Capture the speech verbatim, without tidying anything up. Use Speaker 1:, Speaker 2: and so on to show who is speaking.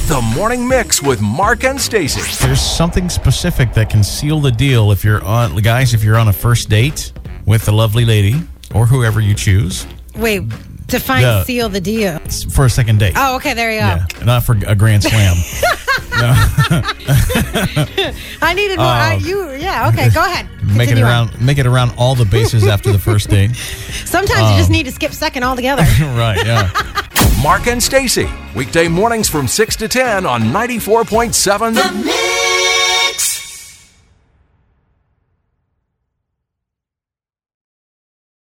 Speaker 1: The Morning Mix with Mark and Stacey.
Speaker 2: There's something specific that can seal the deal if you're on, guys, if you're on a first date with the lovely lady or whoever you choose.
Speaker 3: Wait, define
Speaker 2: The-
Speaker 3: seal the deal.
Speaker 2: For a second date.
Speaker 3: Oh, okay, there you go.
Speaker 2: Yeah, not for a grand slam.
Speaker 3: I needed more. I, you, yeah, okay, go ahead.
Speaker 2: Make it
Speaker 3: Continue on.
Speaker 2: around. Make it around all the bases after the first date.
Speaker 3: Sometimes you just need to skip second altogether.
Speaker 2: Right. Yeah.
Speaker 1: Mark and Stacey. Weekday mornings from six to ten on ninety-four point seven.
Speaker 4: The Mix.